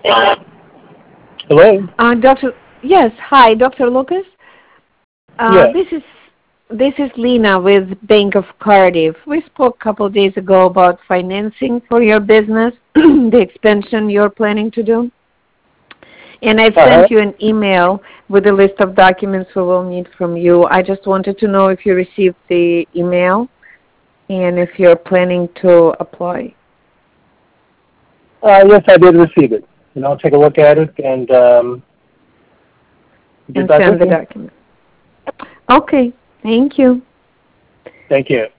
Hello? Doctor. Yes. Hi, Dr. Lucas. Yes. This is Lena with Bank of Cardiff. We spoke a couple of days ago about financing for your business, the expansion you're planning to do. And I've sent you an email with a list of documents we will need from you. I just wanted to know if you received the email and if you're planning to apply. Yes, I did receive it. And I'll take a look at it and get back send with the you. document. Okay. Thank you. Thank you.